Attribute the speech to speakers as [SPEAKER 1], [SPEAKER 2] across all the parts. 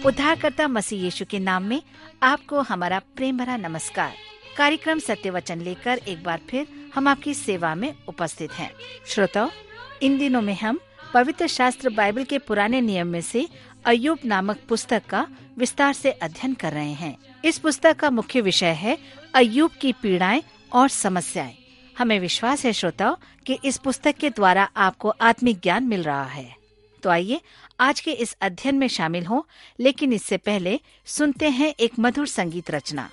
[SPEAKER 1] उद्धारकर्ता मसीह यीशु के नाम में आपको हमारा प्रेम भरा नमस्कार। कार्यक्रम सत्य वचन लेकर एक बार फिर हम आपकी सेवा में उपस्थित हैं। श्रोताओ, इन दिनों में हम पवित्र शास्त्र बाइबल के पुराने नियम में से अय्यूब नामक पुस्तक का विस्तार से अध्ययन कर रहे हैं। इस पुस्तक का मुख्य विषय है अय्यूब की पीड़ाएं और समस्याएं। हमें विश्वास है श्रोताओ कि इस पुस्तक के द्वारा आपको आत्मिक ज्ञान मिल रहा है। तो आइए आज के इस अध्ययन में शामिल हों, लेकिन इससे पहले सुनते हैं एक मधुर संगीत रचना।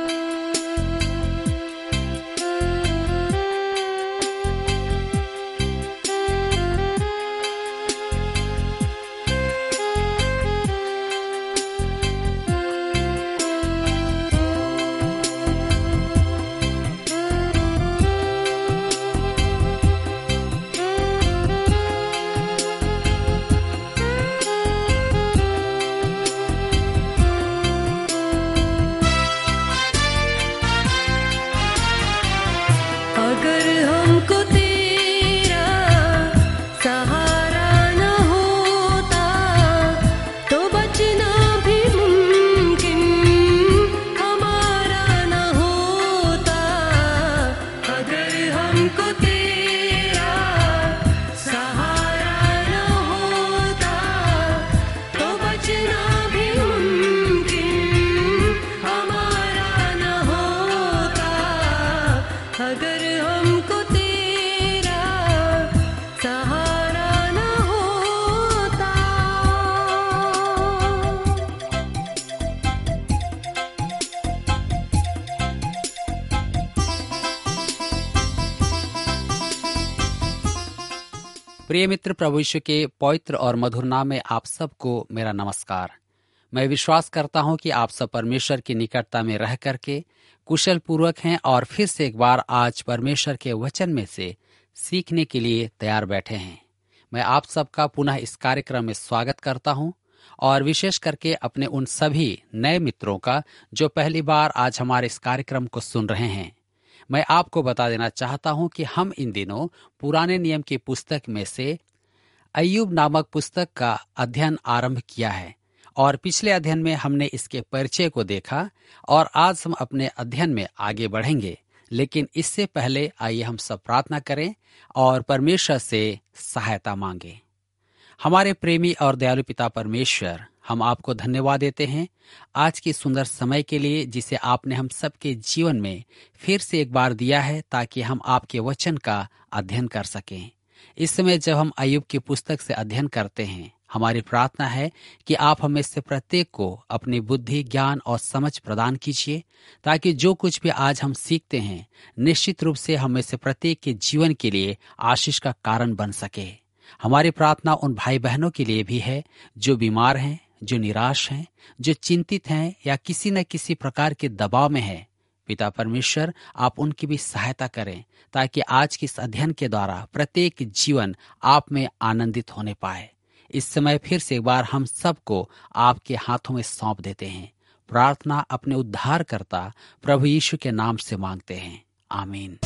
[SPEAKER 2] प्रिय मित्र, प्रभु यीशु के पवित्र और मधुर नाम में आप सबको मेरा नमस्कार। मैं विश्वास करता हूं कि आप सब परमेश्वर की निकटता में रह करके कुशल पूर्वक हैं और फिर से एक बार आज परमेश्वर के वचन में से सीखने के लिए तैयार बैठे हैं। मैं आप सबका पुनः इस कार्यक्रम में स्वागत करता हूं और विशेष करके अपने उन सभी नए मित्रों का जो पहली बार आज हमारे इस कार्यक्रम को सुन रहे हैं। मैं आपको बता देना चाहता हूं कि हम इन दिनों पुराने नियम की पुस्तक में से अय्यूब नामक पुस्तक का अध्ययन आरंभ किया है और पिछले अध्ययन में हमने इसके परिचय को देखा और आज हम अपने अध्ययन में आगे बढ़ेंगे। लेकिन इससे पहले आइए हम सब प्रार्थना करें और परमेश्वर से सहायता मांगे। हमारे प्रेमी और दयालु पिता परमेश्वर, हम आपको धन्यवाद देते हैं आज की सुंदर समय के लिए जिसे आपने हम सबके जीवन में फिर से एक बार दिया है ताकि हम आपके वचन का अध्ययन कर सकें। इस समय जब हम अय्यूब की पुस्तक से अध्ययन करते हैं, हमारी प्रार्थना है कि आप हमें से प्रत्येक को अपनी बुद्धि, ज्ञान और समझ प्रदान कीजिए ताकि जो कुछ भी आज हम सीखते हैं निश्चित रूप से हमें से प्रत्येक के जीवन के लिए आशीष का कारण बन सके। हमारी प्रार्थना उन भाई बहनों के लिए भी है जो बीमार हैं, जो निराश हैं, जो चिंतित हैं या किसी न किसी प्रकार के दबाव में हैं। पिता परमेश्वर, आप उनकी भी सहायता करें ताकि आज के इस अध्ययन के द्वारा प्रत्येक जीवन आप में आनंदित होने पाए। इस समय फिर से एक बार हम सबको आपके हाथों में सौंप देते हैं। प्रार्थना अपने उद्धारकर्ता प्रभु यीशु के नाम से मांगते हैं, आमीन।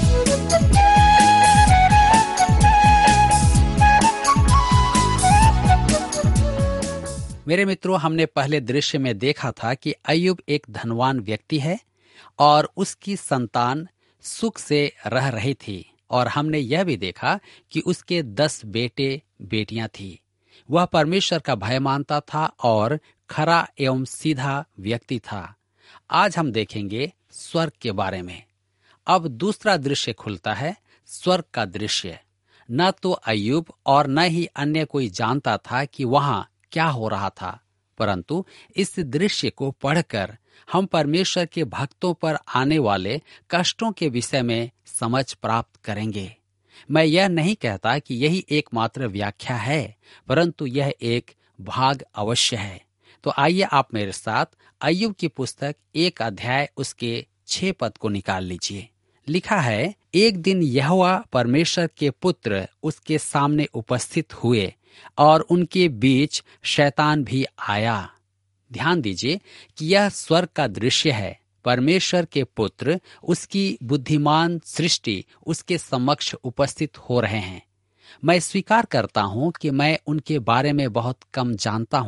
[SPEAKER 2] मेरे मित्रों, हमने पहले दृश्य में देखा था कि अय्यूब एक धनवान व्यक्ति है और उसकी संतान सुख से रह रही थी और हमने यह भी देखा कि उसके 10 बेटे बेटियां थी। वह परमेश्वर का भय मानता था और खरा एवं सीधा व्यक्ति था। आज हम देखेंगे स्वर्ग के बारे में। अब दूसरा दृश्य खुलता है, स्वर्ग का दृश्य। न तो अय्यूब और न ही अन्य कोई जानता था कि वहां क्या हो रहा था, परंतु इस दृश्य को पढ़कर हम परमेश्वर के भक्तों पर आने वाले कष्टों के विषय में समझ प्राप्त करेंगे। मैं यह नहीं कहता कि यही एकमात्र व्याख्या है, परंतु यह एक भाग अवश्य है। तो आइए आप मेरे साथ अय्यूब की पुस्तक 1 अध्याय उसके 6 पद को निकाल लीजिए। लिखा है, एक दिन यहोवा परमेश्वर के पुत्र उसके सामने उपस्थित हुए और उनके बीच शैतान भी आया। ध्यान दीजिए कि यह स्वर्ग का दृश्य है। परमेश्वर के पुत्र, उसकी बुद्धिमान सृष्टि उसके समक्ष उपस्थित हो रहे हैं। मैं स्वीकार करता हूं कि मैं उनके बारे में बहुत कम जानता हूं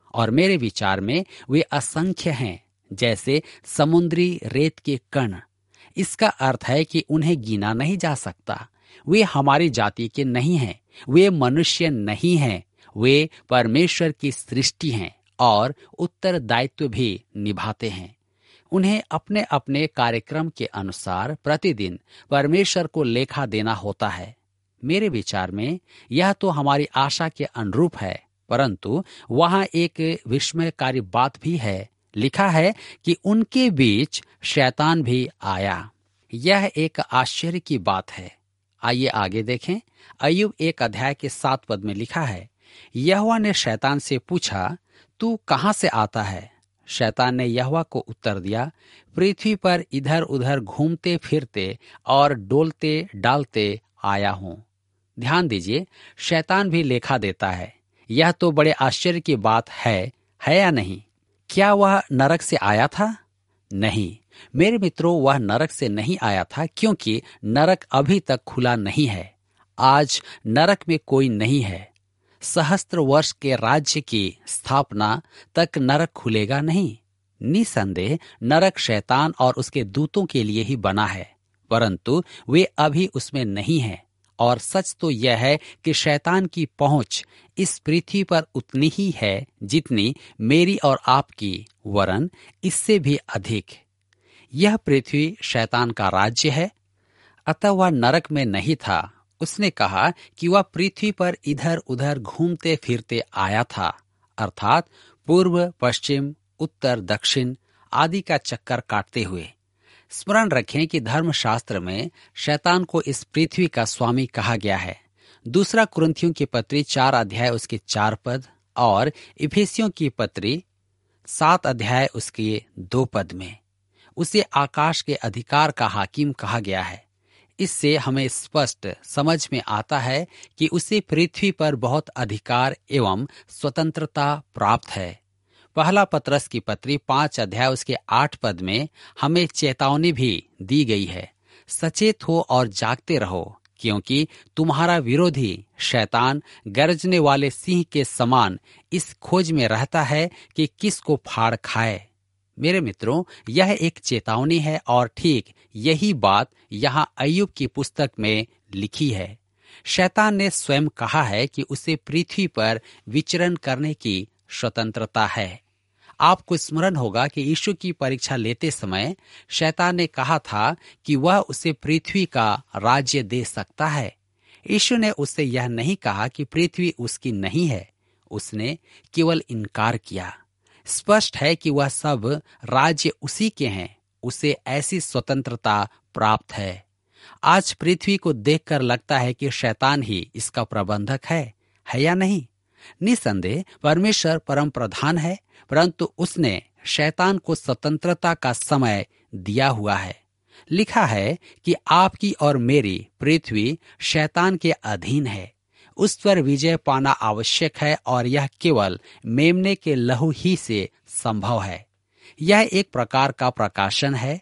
[SPEAKER 2] और मेरे विचार में वे असंख्य हैं, जैसे समुद्री रेत के कण। इसका अर्थ है कि उन्हें गिना नहीं जा सकता। वे हमारी जाति के नहीं हैं, वे मनुष्य नहीं हैं, वे परमेश्वर की सृष्टि हैं और उत्तरदायित्व भी निभाते हैं। उन्हें अपने अपने कार्यक्रम के अनुसार प्रतिदिन परमेश्वर को लेखा देना होता है। मेरे विचार में यह तो हमारी आशा के अनुरूप है, परंतु वहां एक विस्मयकारी बात भी है। लिखा है कि उनके बीच शैतान भी आया। यह एक आश्चर्य की बात है। आइए आगे देखें। अय्यूब 1 अध्याय के 7 पद में लिखा है, यहोवा ने शैतान से पूछा, तू कहां से आता है? शैतान ने यहोवा को उत्तर दिया, पृथ्वी पर इधर उधर घूमते फिरते और डोलते डालते आया हूं। ध्यान दीजिए, शैतान भी लेखा देता है। यह तो बड़े आश्चर्य की बात है या नहीं? क्या वह नरक से आया था? नहीं मेरे मित्रों, वह नरक से नहीं आया था, क्योंकि नरक अभी तक खुला नहीं है। आज नरक में कोई नहीं है। सहस्त्र वर्ष के राज्य की स्थापना तक नरक खुलेगा नहीं। निसंदेह नरक शैतान और उसके दूतों के लिए ही बना है, परंतु वे अभी उसमें नहीं हैं। और सच तो यह है कि शैतान की पहुंच इस पृथ्वी पर उतनी ही है जितनी मेरी और आपकी, वरन इससे भी अधिक। यह पृथ्वी शैतान का राज्य है, अतः वह नरक में नहीं था। उसने कहा कि वह पृथ्वी पर इधर उधर घूमते फिरते आया था, अर्थात पूर्व पश्चिम उत्तर दक्षिण आदि का चक्कर काटते हुए। स्मरण रखें कि धर्मशास्त्र में शैतान को इस पृथ्वी का स्वामी कहा गया है। 2 कुरिन्थियों की पत्री 4 अध्याय उसके 4 पद और इफिसियों की पत्री 7 अध्याय उसके 2 पद में उसे आकाश के अधिकार का हाकिम कहा गया है। इससे हमें स्पष्ट समझ में आता है कि उसे पृथ्वी पर बहुत अधिकार एवं स्वतंत्रता प्राप्त है। पहला पतरस की पत्री 5 अध्याय उसके 8 पद में हमें चेतावनी भी दी गई है, सचेत हो और जागते रहो, क्योंकि तुम्हारा विरोधी शैतान गरजने वाले सिंह के समान इस खोज में रहता है कि किसको फाड़ खाए। मेरे मित्रों, यह एक चेतावनी है और ठीक यही बात यहाँ अय्यूब की पुस्तक में लिखी है। शैतान ने स्वयं कहा है कि उसे पृथ्वी पर विचरण करने की स्वतंत्रता है। आपको स्मरण होगा कि यीशु की परीक्षा लेते समय शैतान ने कहा था कि वह उसे पृथ्वी का राज्य दे सकता है। यीशु ने उससे यह नहीं कहा कि पृथ्वी उसकी नहीं है, उसने केवल इनकार किया। स्पष्ट है कि वह सब राज्य उसी के हैं, उसे ऐसी स्वतंत्रता प्राप्त है। आज पृथ्वी को देखकर लगता है कि शैतान ही इसका प्रबंधक है या नहीं? निसंदेह परमेश्वर परम प्रधान है, परंतु उसने शैतान को स्वतंत्रता का समय दिया हुआ है। लिखा है कि आपकी और मेरी पृथ्वी शैतान के अधीन है। उस पर विजय पाना आवश्यक है और यह केवल मेमने के लहू ही से संभव है। यह एक प्रकार का प्रकाशन है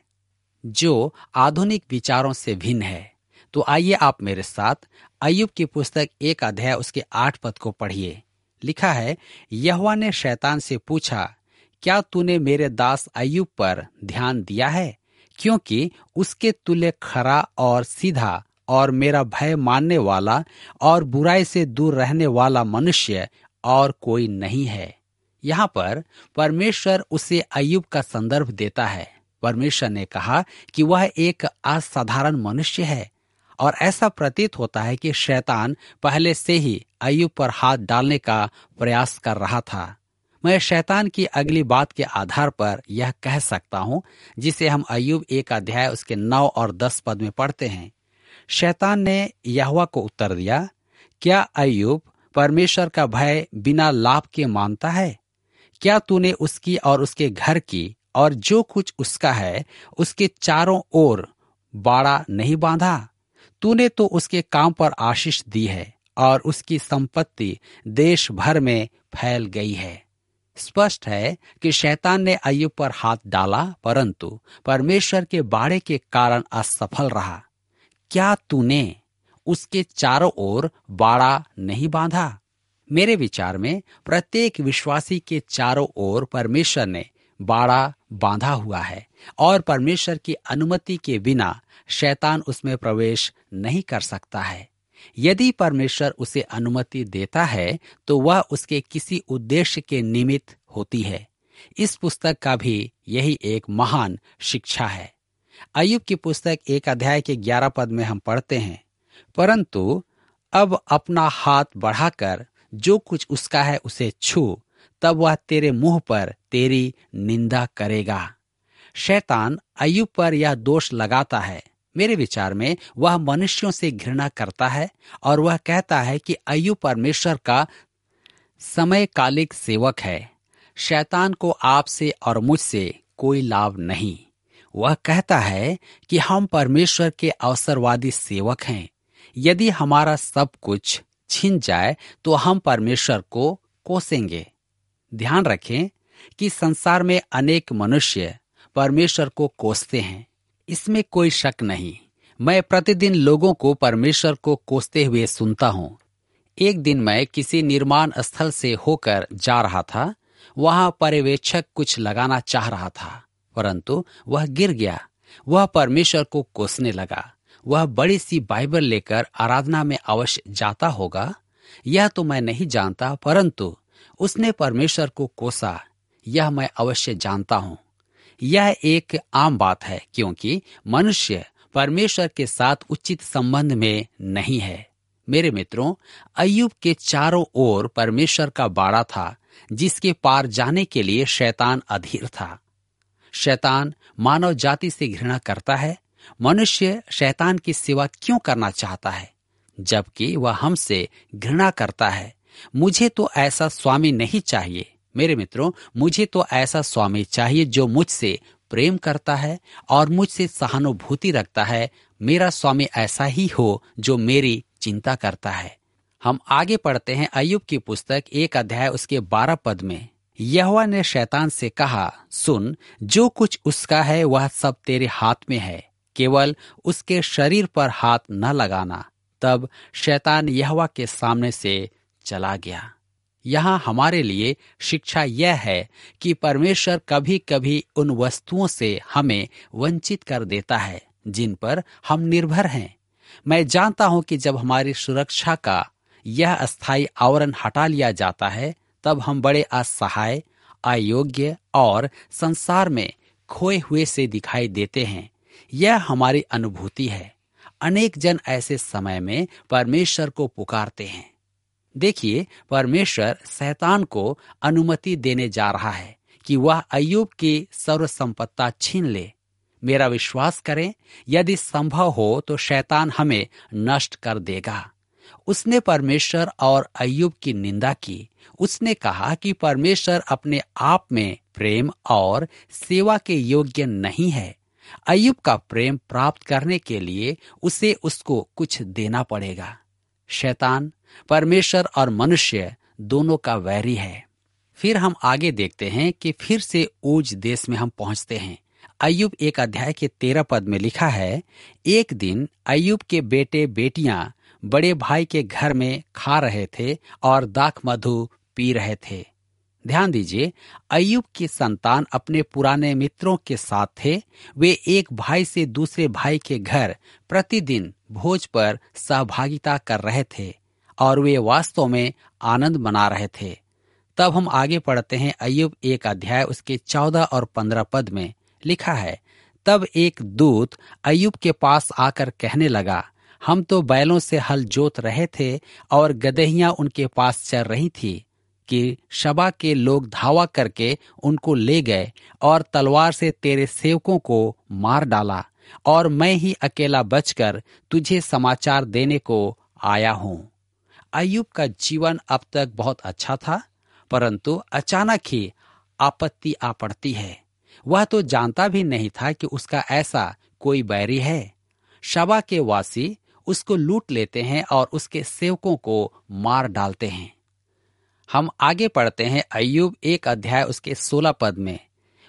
[SPEAKER 2] जो आधुनिक विचारों से भिन्न है। तो आइए आप मेरे साथ अय्यूब की पुस्तक 1 अध्याय उसके 8 पद को पढ़िए। लिखा है, यहोवा ने शैतान से पूछा, क्या तूने मेरे दास अय्यूब पर ध्यान दिया है? क्योंकि उसके तुल्य खरा और सीधा और मेरा भय मानने वाला और बुराई से दूर रहने वाला मनुष्य और कोई नहीं है। यहाँ पर परमेश्वर उसे अय्यूब का संदर्भ देता है। परमेश्वर ने कहा कि वह एक असाधारण मनुष्य है और ऐसा प्रतीत होता है कि शैतान पहले से ही अय्यूब पर हाथ डालने का प्रयास कर रहा था। मैं शैतान की अगली बात के आधार पर यह कह सकता हूँ, जिसे हम अय्यूब 1 अध्याय उसके 9 और 10 पद में पढ़ते हैं। शैतान ने यहोवा को उत्तर दिया, क्या अय्यूब परमेश्वर का भय बिना लाभ के मानता है? क्या तूने उसकी और उसके घर की और जो कुछ उसका है उसके चारों ओर बाड़ा नहीं बांधा? तूने तो उसके काम पर आशीष दी है और उसकी संपत्ति देश भर में फैल गई है। स्पष्ट है कि शैतान ने अय्यूब पर हाथ डाला, परंतु परमेश्वर के बाड़े के कारण असफल रहा। क्या तूने उसके चारों ओर बाड़ा नहीं बांधा? मेरे विचार में प्रत्येक विश्वासी के चारों ओर परमेश्वर ने बाड़ा बांधा हुआ है और परमेश्वर की अनुमति के बिना शैतान उसमें प्रवेश नहीं कर सकता है। यदि परमेश्वर उसे अनुमति देता है तो वह उसके किसी उद्देश्य के निमित्त होती है। इस पुस्तक का भी यही एक महान शिक्षा है। अय्यूब की पुस्तक 1 अध्याय के 11 पद में हम पढ़ते हैं, परंतु अब अपना हाथ बढ़ाकर जो कुछ उसका है उसे छू, तब वह तेरे मुंह पर तेरी निंदा करेगा। शैतान अय्यूब पर यह दोष लगाता है। मेरे विचार में वह मनुष्यों से घृणा करता है और वह कहता है कि अय्यूब परमेश्वर का समयकालिक सेवक है। शैतान को आपसे और मुझसे कोई लाभ नहीं। वह कहता है कि हम परमेश्वर के अवसरवादी सेवक हैं। यदि हमारा सब कुछ छिन जाए तो हम परमेश्वर को कोसेंगे। ध्यान रखें कि संसार में अनेक मनुष्य परमेश्वर को कोसते हैं, इसमें कोई शक नहीं। मैं प्रतिदिन लोगों को परमेश्वर को कोसते हुए सुनता हूं। एक दिन मैं किसी निर्माण स्थल से होकर जा रहा था। वहां पर्यवेक्षक कुछ लगाना चाह रहा था, परंतु वह गिर गया। वह परमेश्वर को कोसने लगा। वह बड़ी सी बाइबल लेकर आराधना में अवश्य जाता होगा, यह तो मैं नहीं जानता, परंतु उसने परमेश्वर को कोसा, यह मैं अवश्य जानता हूं। यह एक आम बात है, क्योंकि मनुष्य परमेश्वर के साथ उचित संबंध में नहीं है। मेरे मित्रों, अय्यूब के चारों ओर परमेश्वर का बाड़ा था, जिसके पार जाने के लिए शैतान अधीर था। शैतान मानव जाति से घृणा करता है। मनुष्य शैतान की सेवा क्यों करना चाहता है, जबकि वह हमसे घृणा करता है। मुझे तो ऐसा स्वामी नहीं चाहिए। मेरे मित्रों, मुझे तो ऐसा स्वामी चाहिए जो मुझसे प्रेम करता है और मुझसे सहानुभूति रखता है। मेरा स्वामी ऐसा ही हो जो मेरी चिंता करता है। हम आगे पढ़ते हैं अय्यूब की पुस्तक 1 अध्याय उसके 12 पद में। यहोवा ने शैतान से कहा, सुन, जो कुछ उसका है वह सब तेरे हाथ में है, केवल उसके शरीर पर हाथ न लगाना। तब शैतान यहोवा के सामने से चला गया। यहाँ हमारे लिए शिक्षा यह है कि परमेश्वर कभी कभी उन वस्तुओं से हमें वंचित कर देता है जिन पर हम निर्भर हैं। मैं जानता हूं कि जब हमारी सुरक्षा का यह अस्थायी आवरण हटा लिया जाता है, तब हम बड़े असहाय, अयोग्य और संसार में खोए हुए से दिखाई देते हैं। यह हमारी अनुभूति है। अनेक जन ऐसे समय में परमेश्वर को पुकारते हैं। देखिए, परमेश्वर शैतान को अनुमति देने जा रहा है कि वह अय्यूब की सर्व संपत्ता छीन ले। मेरा विश्वास करें, यदि संभव हो तो शैतान हमें नष्ट कर देगा। उसने परमेश्वर और अय्यूब की निंदा की। उसने कहा कि परमेश्वर अपने आप में प्रेम और सेवा के योग्य नहीं है। अय्यूब का प्रेम प्राप्त करने के लिए उसे उसको कुछ देना पड़ेगा। शैतान परमेश्वर और मनुष्य दोनों का वैरी है। फिर हम आगे देखते हैं कि फिर से ऊज देश में हम पहुंचते हैं। अय्यूब 1 अध्याय के 13 पद में लिखा है, एक दिन अय्यूब के बेटे बेटियां बड़े भाई के घर में खा रहे थे और दाख मधु पी रहे थे। ध्यान दीजिए, अय्यूब की संतान अपने पुराने मित्रों के साथ थे। वे एक भाई से दूसरे भाई के घर प्रतिदिन भोज पर सहभागिता कर रहे थे और वे वास्तव में आनंद मना रहे थे। तब हम आगे पढ़ते हैं अय्यूब 1 अध्याय उसके 14 और 15 पद में लिखा है, तब एक दूत अय्यूब के पास आकर कहने लगा, हम तो बैलों से हल जोत रहे थे और गदहियां उनके पास चर रही थी कि शबा के लोग धावा करके उनको ले गए और तलवार से तेरे सेवकों को मार डाला, और मैं ही अकेला बचकर तुझे समाचार देने को आया हूं। अय्यूब का जीवन अब तक बहुत अच्छा था, परंतु अचानक ही आपत्ति आ पड़ती है। वह तो जानता भी नहीं था कि उसका ऐसा कोई बैरी है। शबा के वासी उसको लूट लेते हैं और उसके सेवकों को मार डालते हैं। हम आगे पढ़ते हैं अय्यूब 1 अध्याय उसके 16 पद में।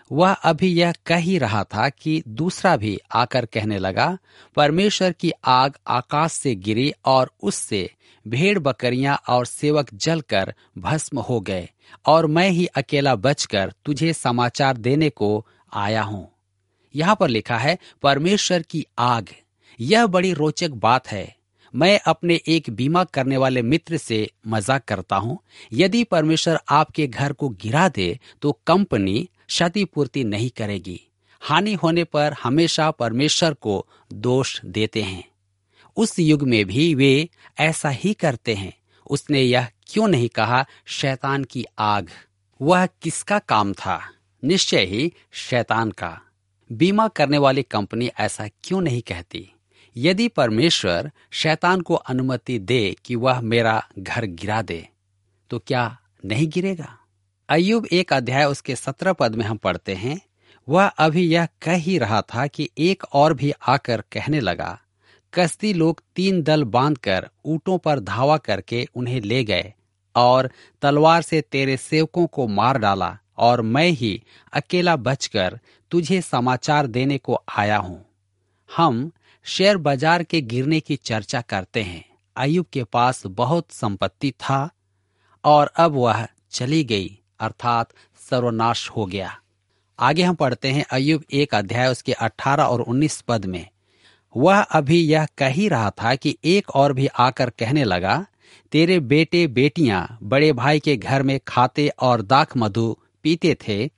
[SPEAKER 2] वह अभी यह कह ही रहा था कि दूसरा भी आकर कहने लगा, परमेश्वर की आग आकाश से गिरी और उससे भेड़ बकरियां और सेवक जलकर भस्म हो गए, और मैं ही अकेला बचकर तुझे समाचार देने को आया हूं। यहां पर लिखा है परमेश्वर की आग। यह बड़ी रोचक बात है। मैं अपने एक बीमा करने वाले मित्र से मजाक करता हूं। यदि परमेश्वर आपके घर को गिरा दे तो कंपनी क्षतिपूर्ति नहीं करेगी। हानि होने पर हमेशा परमेश्वर को दोष देते हैं। उस युग में भी वे ऐसा ही करते हैं। उसने यह क्यों नहीं कहा शैतान की आग? वह किसका काम था? निश्चय ही शैतान का। बीमा करने वाली कंपनी ऐसा क्यों नहीं कहती? यदि परमेश्वर शैतान को अनुमति दे कि वह मेरा घर गिरा दे तो क्या नहीं गिरेगा? अय्यूब 1 अध्याय उसके 17 पद में हम पढ़ते हैं, वह अभी यह कह ही रहा था कि एक और भी आकर कहने लगा, कसदी लोग 3 दल बांधकर ऊंटों पर धावा करके उन्हें ले गए और तलवार से तेरे सेवकों को मार डाला, और मैं ही अकेला बचकर तुझे समाचार देने को आया हूं। हम शेयर बाजार के गिरने की चर्चा करते हैं। अय्यूब के पास बहुत संपत्ति था और अब वह चली गई, अर्थात सर्वनाश हो गया। आगे हम पढ़ते हैं अय्यूब 1 अध्याय उसके 18 और 19 पद में, वह अभी यह कह ही रहा था कि एक और भी आकर कहने लगा, तेरे बेटे बेटियां बड़े भाई के घर में खाते और दाख मधु पीते थे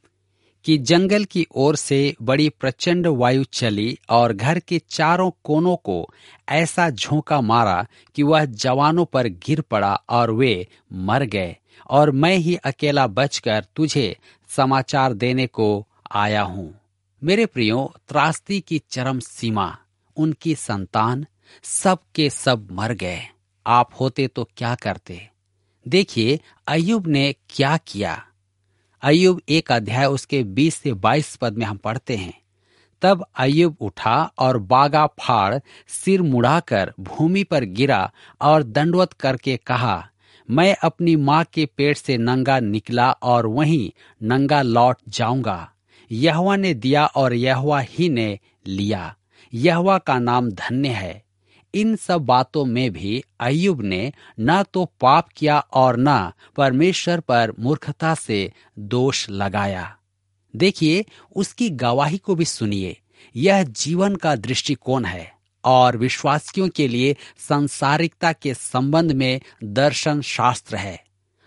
[SPEAKER 2] कि जंगल की ओर से बड़ी प्रचंड वायु चली और घर के चारों कोनों को ऐसा झोंका मारा कि वह जवानों पर गिर पड़ा और वे मर गए, और मैं ही अकेला बचकर तुझे समाचार देने को आया हूं। मेरे प्रियो, त्रासदी की चरम सीमा, उनकी संतान सब के सब मर गए। आप होते तो क्या करते? देखिए अय्यूब ने क्या किया। अय्यूब 1 अध्याय उसके 20 से 22 पद में हम पढ़ते हैं, तब अय्यूब उठा और बागा फाड़ सिर मुड़ाकर भूमि पर गिरा और दंडवत करके कहा, मैं अपनी माँ के पेट से नंगा निकला और वहीं नंगा लौट जाऊंगा। यहोवा ने दिया और यहोवा ही ने लिया। यहोवा का नाम धन्य है। इन सब बातों में भी अय्यूब ने न तो पाप किया और न परमेश्वर पर मूर्खता से दोष लगाया। देखिए उसकी गवाही को भी सुनिए। यह जीवन का दृष्टिकोण है और विश्वासियों के लिए सांसारिकता के संबंध में दर्शन शास्त्र है।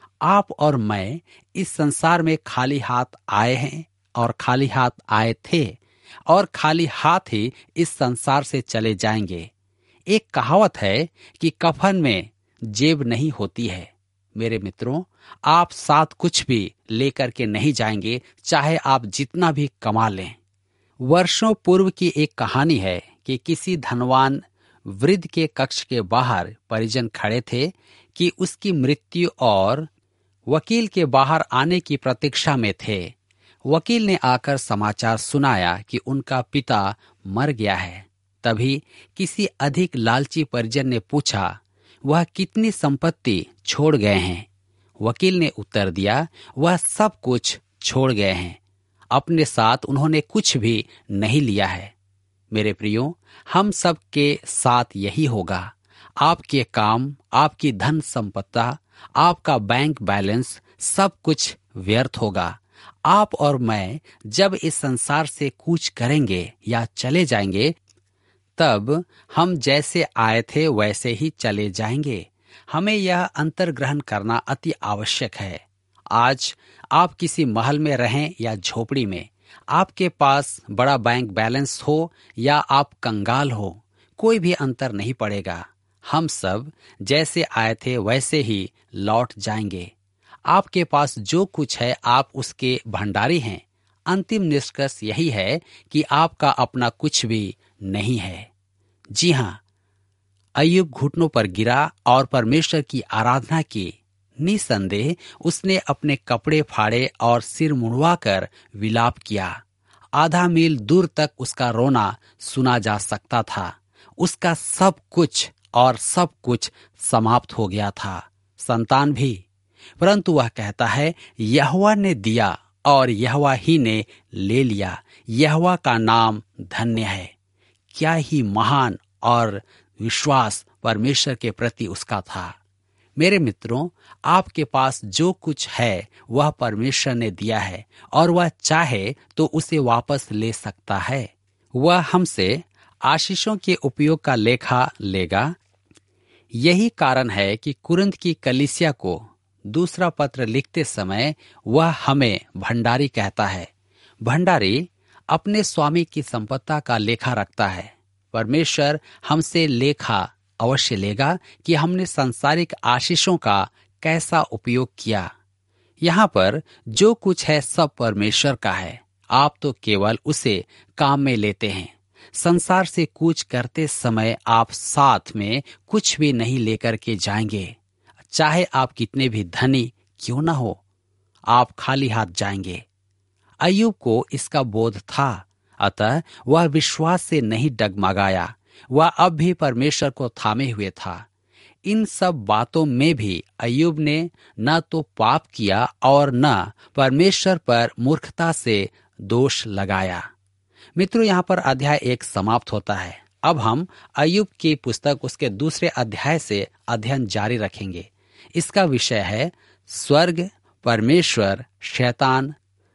[SPEAKER 2] आप और मैं इस संसार में खाली हाथ आए हैं और खाली हाथ आए थे और खाली हाथ ही इस संसार से चले जाएंगे। एक कहावत है कि कफन में जेब नहीं होती है। मेरे मित्रों, आप साथ कुछ भी लेकर के नहीं जाएंगे, चाहे आप जितना भी कमा लें। वर्षों पूर्व की एक कहानी है कि किसी धनवान वृद्ध के कक्ष के बाहर परिजन खड़े थे कि उसकी मृत्यु और वकील के बाहर आने की प्रतीक्षा में थे। वकील ने आकर समाचार सुनाया कि उनका पिता मर गया है। तभी किसी अधिक लालची परिजन ने पूछा, वह कितनी संपत्ति छोड़ गए हैं? वकील ने उत्तर दिया, वह सब कुछ छोड़ गए हैं, अपने साथ उन्होंने कुछ भी नहीं लिया है। मेरे प्रियो, हम सब के साथ यही होगा। आपके काम, आपकी धन संपत्ति, आपका बैंक बैलेंस, सब कुछ व्यर्थ होगा। आप और मैं जब इस संसार से कूच करेंगे या चले जाएंगे, तब हम जैसे आए थे वैसे ही चले जाएंगे। हमें यह अंतर्ग्रहण करना अति आवश्यक है। आज आप किसी महल में रहें या झोपड़ी में, आपके पास बड़ा बैंक बैलेंस हो या आप कंगाल हो, कोई भी अंतर नहीं पड़ेगा। हम सब जैसे आए थे वैसे ही लौट जाएंगे। आपके पास जो कुछ है आप उसके भंडारी हैं। अंतिम निष्कर्ष यही है कि आपका अपना कुछ भी नहीं है। जी हाँ, अय्यूब घुटनों पर गिरा और परमेश्वर की आराधना की। निसंदेह उसने अपने कपड़े फाड़े और सिर मुड़वाकर विलाप किया। आधा मील दूर तक उसका रोना सुना जा सकता था। उसका सब कुछ समाप्त हो गया था, संतान भी। परंतु वह कहता है, यहोवा ने दिया और यहोवा ही ने ले लिया। यहोवा का नाम धन्य है। क्या ही महान और विश्वास परमेश्वर के प्रति उसका था। मेरे मित्रों, आपके पास जो कुछ है वह परमेश्वर ने दिया है और वह चाहे तो उसे वापस ले सकता है। वह हमसे आशीषों के उपयोग का लेखा लेगा। यही कारण है कि कुरिन्थ की कलीसिया को दूसरा पत्र लिखते समय वह हमें भंडारी कहता है। भंडारी अपने स्वामी की संपत्ति का लेखा रखता है। परमेश्वर हमसे लेखा अवश्य लेगा कि हमने सांसारिक आशीषों का कैसा उपयोग किया। यहाँ पर जो कुछ है सब परमेश्वर का है। आप तो केवल उसे काम में लेते हैं। संसार से कूच करते समय आप साथ में कुछ भी नहीं लेकर के जाएंगे। चाहे आप कितने भी धनी क्यों ना हो, आप खाली हाथ जाएंगे। अय्यूब को इसका बोध था, अतः वह विश्वास से नहीं डगमगाया। वह अब भी परमेश्वर को थामे हुए था। इन सब बातों में भी अय्यूब ने न तो पाप किया और न परमेश्वर पर मूर्खता से दोष लगाया। मित्रों, यहाँ पर अध्याय 1 समाप्त होता है। अब हम अय्यूब की पुस्तक उसके दूसरे अध्याय से अध्ययन जारी रखेंगे। इसका विषय है स्वर्ग, परमेश्वर, शैतान,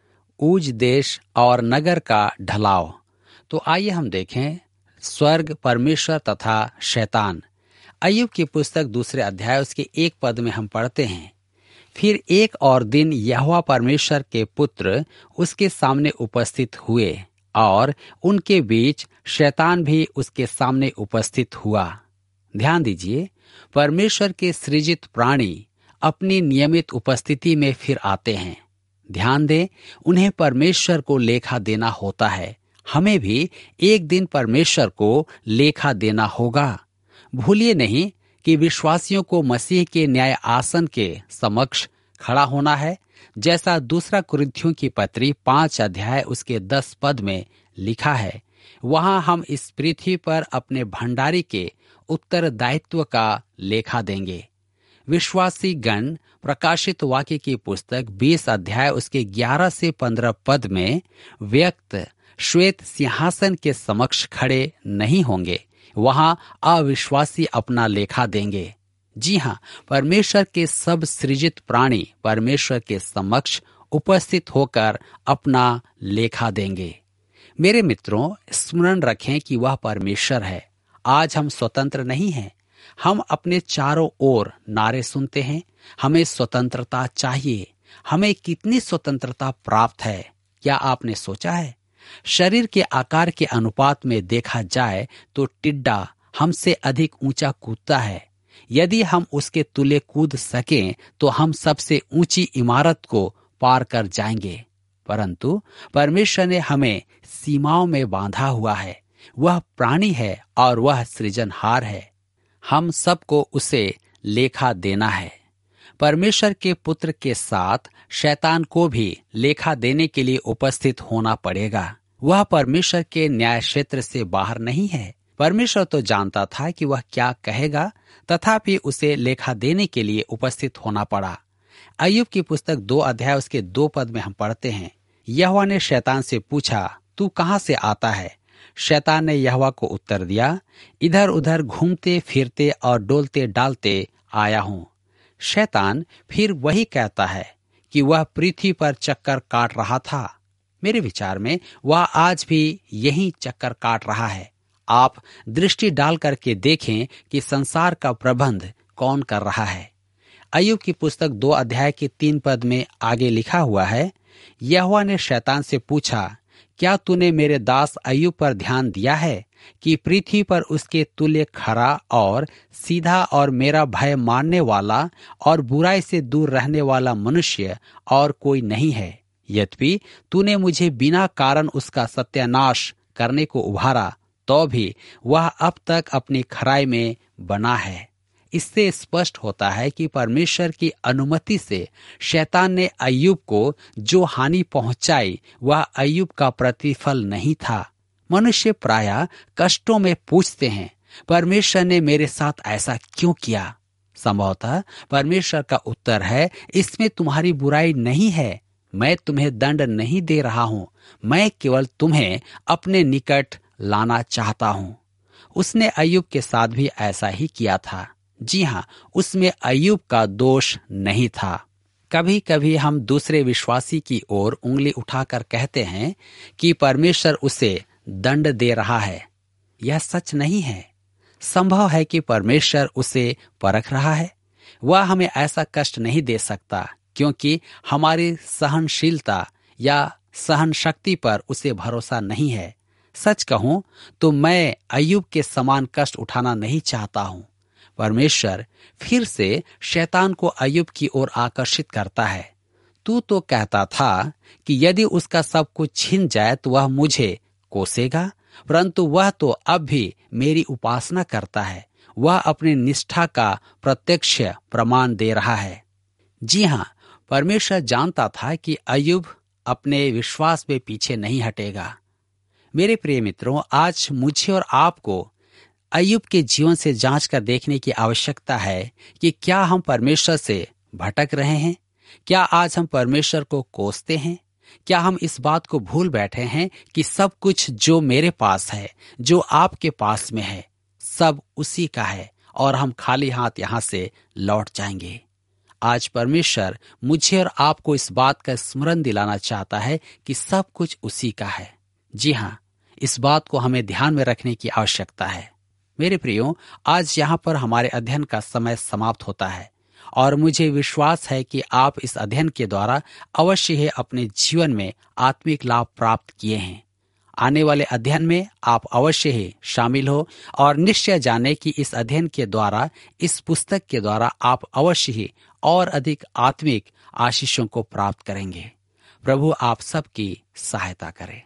[SPEAKER 2] ऊज देश और नगर का ढलाव। तो आइए हम देखें स्वर्ग, परमेश्वर तथा शैतान। अय्यूब की पुस्तक दूसरे अध्याय उसके 1 पद में हम पढ़ते हैं, फिर एक और दिन यहोवा परमेश्वर के पुत्र उसके सामने उपस्थित हुए और उनके बीच शैतान भी उसके सामने उपस्थित हुआ। ध्यान दीजिए, परमेश्वर के सृजित प्राणी अपनी नियमित उपस्थिति में फिर आते हैं। ध्यान दें, उन्हें परमेश्वर को लेखा देना होता है। हमें भी एक दिन परमेश्वर को लेखा देना होगा। भूलिए नहीं कि विश्वासियों को मसीह के न्याय आसन के समक्ष खड़ा होना है, जैसा दूसरा कुरिन्थियों की पत्री 5 अध्याय उसके 10 पद में लिखा है। वहां हम इस पृथ्वी पर अपने भंडारी के उत्तरदायित्व का लेखा देंगे। विश्वासी गण प्रकाशित वाक्य की पुस्तक 20 अध्याय उसके 11 से 15 पद में व्यक्त श्वेत सिंहासन के समक्ष खड़े नहीं होंगे। वहां अविश्वासी अपना लेखा देंगे। जी हाँ, परमेश्वर के सब सृजित प्राणी परमेश्वर के समक्ष उपस्थित होकर अपना लेखा देंगे। मेरे मित्रों, स्मरण रखें कि वह परमेश्वर है। आज हम स्वतंत्र नहीं हैं। हम अपने चारों ओर नारे सुनते हैं, हमें स्वतंत्रता चाहिए। हमें कितनी स्वतंत्रता प्राप्त है, क्या आपने सोचा है? शरीर के आकार के अनुपात में देखा जाए तो टिड्डा हमसे अधिक ऊंचा कूदता है। यदि हम उसके तुले कूद सकें तो हम सबसे ऊंची इमारत को पार कर जाएंगे। परंतु परमेश्वर ने हमें सीमाओं में बांधा हुआ है। वह प्राणी है और वह सृजनहार है। हम सबको उसे लेखा देना है। परमेश्वर के पुत्र के साथ शैतान को भी लेखा देने के लिए उपस्थित होना पड़ेगा। वह परमेश्वर के न्याय क्षेत्र से बाहर नहीं है। परमेश्वर तो जानता था कि वह क्या कहेगा, तथापि उसे लेखा देने के लिए उपस्थित होना पड़ा। अय्यूब की पुस्तक 2 अध्याय उसके 2 पद में हम पढ़ते हैं, यहोवा ने शैतान से पूछा, तू कहां से आता है? शैतान ने यहोवा को उत्तर दिया, इधर उधर घूमते फिरते और डोलते डालते आया हूं। शैतान फिर वही कहता है कि वह पृथ्वी पर चक्कर काट रहा था। मेरे विचार में वह आज भी यही चक्कर काट रहा है। आप दृष्टि डाल करके देखें कि संसार का प्रबंध कौन कर रहा है। अय्यूब की पुस्तक 2 अध्याय के 3 पद में आगे लिखा हुआ है, यहोवा ने शैतान से पूछा, क्या तूने मेरे दास अय्यूब पर ध्यान दिया है कि पृथ्वी पर उसके तुल्य खरा और सीधा और मेरा भय मानने वाला और बुराई से दूर रहने वाला मनुष्य और कोई नहीं है? यद्यपि तूने मुझे बिना कारण उसका सत्यानाश करने को उभारा, तो भी वह अब तक अपनी खराई में बना है। इससे स्पष्ट होता है कि परमेश्वर की अनुमति से शैतान ने अय्यूब को जो हानि पहुंचाई वह अय्यूब का प्रतिफल नहीं था। मनुष्य प्रायः कष्टों में पूछते हैं, परमेश्वर ने मेरे साथ ऐसा क्यों किया? संभवतः परमेश्वर का उत्तर है, इसमें तुम्हारी बुराई नहीं है, मैं तुम्हें दंड नहीं दे रहा हूँ, मैं केवल तुम्हें अपने निकट लाना चाहता हूँ। उसने अय्यूब के साथ भी ऐसा ही किया था। जी हाँ, उसमें अय्यूब का दोष नहीं था। कभी कभी हम दूसरे विश्वासी की ओर उंगली उठाकर कहते हैं कि परमेश्वर उसे दंड दे रहा है। यह सच नहीं है। संभव है कि परमेश्वर उसे परख रहा है। वह हमें ऐसा कष्ट नहीं दे सकता, क्योंकि हमारी सहनशीलता या सहन शक्ति पर उसे भरोसा नहीं है। सच कहूं तो मैं अय्यूब के समान कष्ट उठाना नहीं चाहता हूं। परमेश्वर फिर से शैतान को अय्यूब की ओर आकर्षित करता है। तू तो कहता था कि यदि उसका सब कुछ छिन जाए तो वह मुझे कोसेगा, परंतु वह तो अब भी मेरी उपासना करता है। वह अपनी निष्ठा का प्रत्यक्ष प्रमाण दे रहा है। जी हाँ, परमेश्वर जानता था कि अय्यूब अपने विश्वास में पीछे नहीं हटेगा। मेरे प्रिय मित्रों, आज मुझे और आपको अय्यूब के जीवन से जांच कर देखने की आवश्यकता है कि क्या हम परमेश्वर से भटक रहे हैं? क्या आज हम परमेश्वर को कोसते हैं? क्या हम इस बात को भूल बैठे हैं कि सब कुछ जो मेरे पास है, जो आपके पास में है, सब उसी का है और हम खाली हाथ यहां से लौट जाएंगे? आज परमेश्वर मुझे और आपको इस बात का स्मरण दिलाना चाहता है कि सब कुछ उसी का है। जी हाँ, इस बात को हमें ध्यान में रखने की आवश्यकता है। मेरे प्रियो, आज यहाँ पर हमारे अध्ययन का समय समाप्त होता है और मुझे विश्वास है कि आप इस अध्ययन के द्वारा अवश्य ही अपने जीवन में आत्मिक लाभ प्राप्त किए हैं। आने वाले अध्ययन में आप अवश्य ही शामिल हो और निश्चय जाने कि इस अध्ययन के द्वारा, इस पुस्तक के द्वारा आप अवश्य ही और अधिक आत्मिक आशीषों को प्राप्त करेंगे। प्रभु आप सबकी सहायता करे।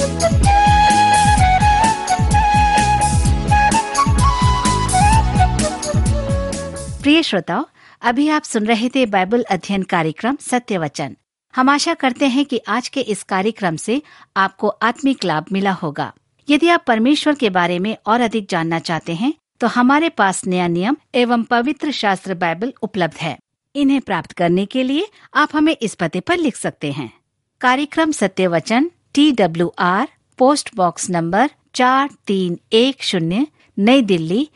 [SPEAKER 1] प्रिय श्रोताओ, अभी आप सुन रहे थे बाइबल अध्ययन कार्यक्रम सत्य वचन। हम आशा करते हैं कि आज के इस कार्यक्रम से आपको आत्मिक लाभ मिला होगा। यदि आप परमेश्वर के बारे में और अधिक जानना चाहते हैं तो हमारे पास नया नियम एवं पवित्र शास्त्र बाइबल उपलब्ध है। इन्हें प्राप्त करने के लिए आप हमें इस पते पर लिख सकते हैं। कार्यक्रम सत्य वचन, TWR, पोस्ट बॉक्स नंबर 4310, नई दिल्ली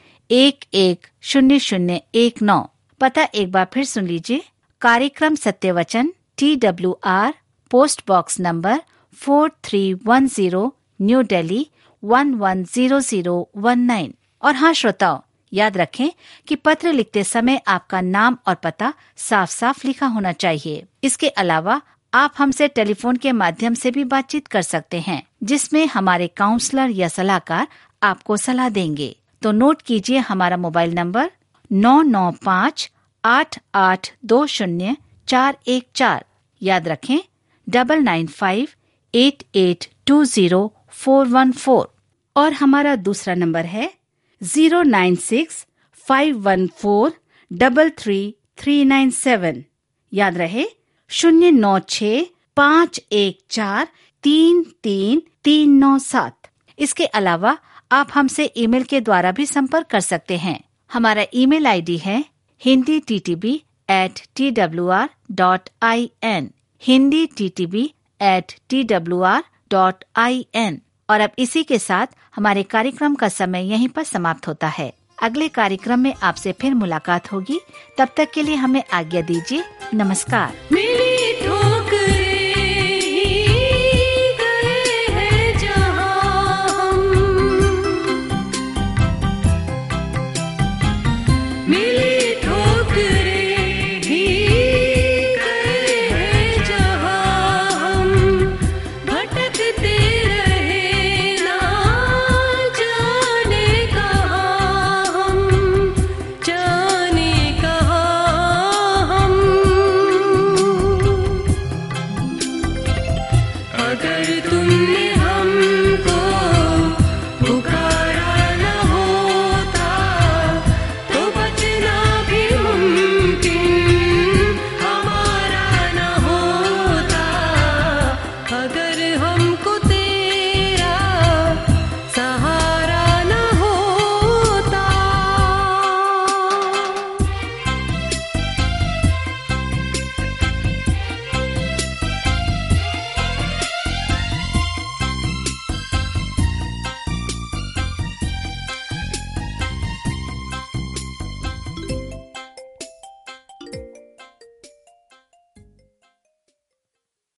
[SPEAKER 1] 110019। पता एक बार फिर सुन लीजिए। कार्यक्रम सत्य वचन, TWR, post box number 4310, new Delhi 110019। और हाँ श्रोताओ, याद रखें कि पत्र लिखते समय आपका नाम और पता साफ साफ लिखा होना चाहिए। इसके अलावा आप हमसे टेलीफोन के माध्यम से भी बातचीत कर सकते हैं, जिसमें हमारे काउंसलर या सलाहकार आपको सलाह देंगे। तो नोट कीजिए हमारा मोबाइल नंबर 9958820414। याद रखें 9958820414। और हमारा दूसरा नंबर है 09651433397। याद रहे 09651433397। इसके अलावा आप हमसे ईमेल के द्वारा भी संपर्क कर सकते हैं। हमारा ईमेल आईडी है hinditb@twr.in, hinditb@twr.in। और अब इसी के साथ हमारे कार्यक्रम का समय यहीं पर समाप्त होता है। अगले कार्यक्रम में आपसे फिर मुलाकात होगी। तब तक के लिए हमें आज्ञा दीजिए। नमस्कार।